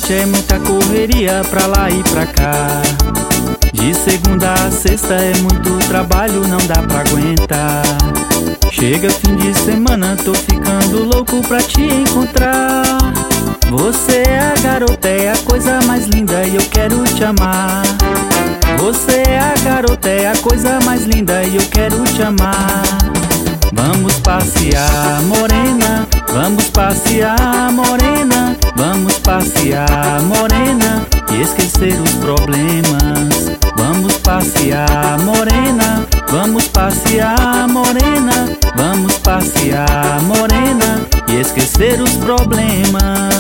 gente é muita correria pra lá e pra cá. De segunda a sexta é muito trabalho, não dá pra aguentar. Chega fim de semana, tô ficando louco pra te encontrar. Você é a garota, é a coisa mais linda e eu quero te amar. Você é a garota, é a coisa mais linda e eu quero te amar. Vamos passear, morena, vamos passear, morena. Vamos passear, morena, e esquecer os problemas. Vamos passear, morena, vamos passear, morena. Vamos passear, morena, e esquecer os problemas.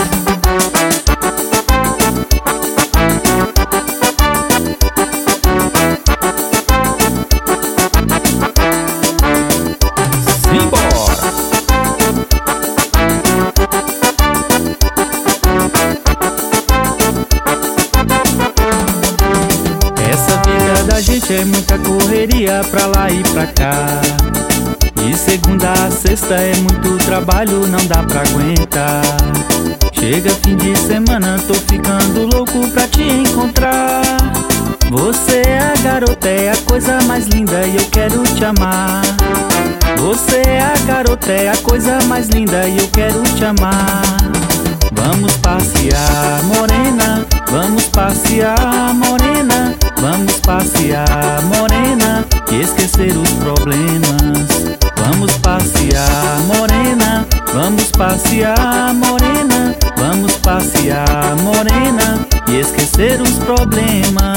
A gente é muita correria pra lá e pra cá. De segunda a sexta é muito trabalho, não dá pra aguentar. Chega fim de semana, tô ficando louco pra te encontrar. Você é a garota, é a coisa mais linda e eu quero te amar. Você é a garota, é a coisa mais linda e eu quero te amar. Vamos passear, morena, vamos passear, morena. Vamos passear, morena, e esquecer os problemas. Vamos passear, morena, vamos passear, morena. Vamos passear, morena, e esquecer os problemas.